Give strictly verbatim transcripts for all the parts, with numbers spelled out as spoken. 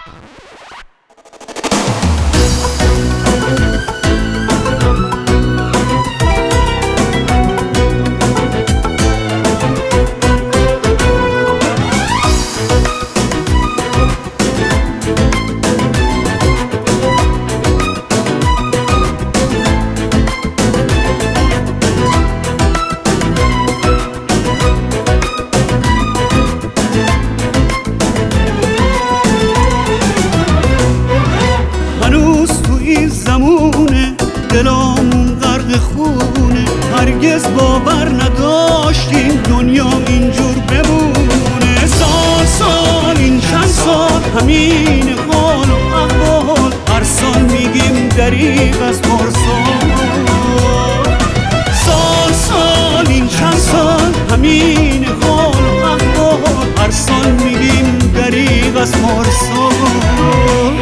دلامون غرق خونه، هرگز باور نداشتیم دنیا اینجور بمونه. سال سال این چند سال همین حال و احوال، هر سال میگیم دریغ از پارسال. سال سال این چند سال همین حال و احوال، هر سال میگیم دریغ از پارسال.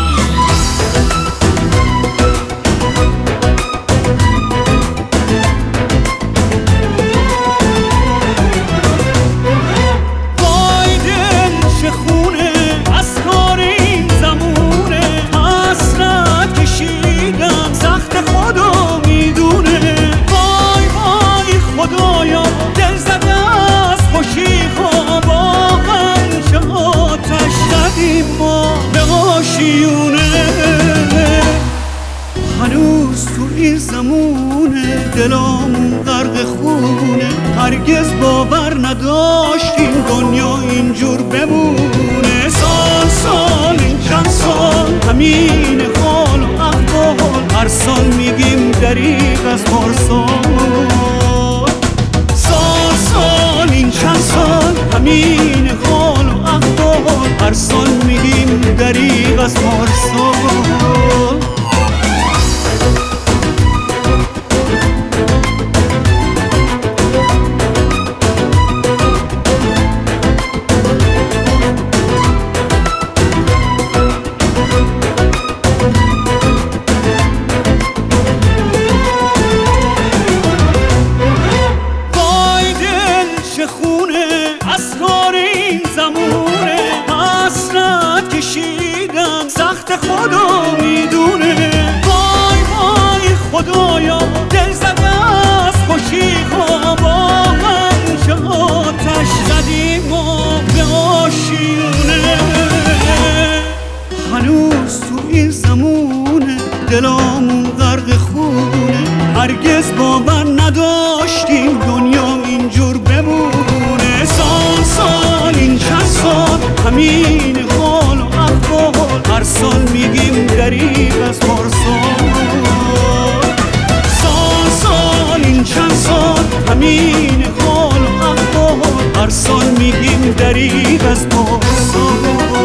هنوز تو این زمونه دلامون غرق خونه، هرگز باور نداشتیم دنیا اینجور بمونه. سال سال این چند سال همین حال و احوال، هر سال میگیم دریغ از پارسال. سال سال این چند سال همین حال و احوال، هر سال میگیم دریغ از پارسال. سخت خدا میدونه، وای وای خدایا دل زده از خوشی خواب، چه آتش زدیم ما به آشیونه. هنوز تو این زمونه دلامون غرق خونه، هرگز باور نداشتیم دنیا اینجور بمونه. سال سال این چند سال همین حال و احوال، هر سال میگیم دریغ از پارسال. سال سال این چند سال همین حال و احوال، هر سال میگیم دریغ از پارسال.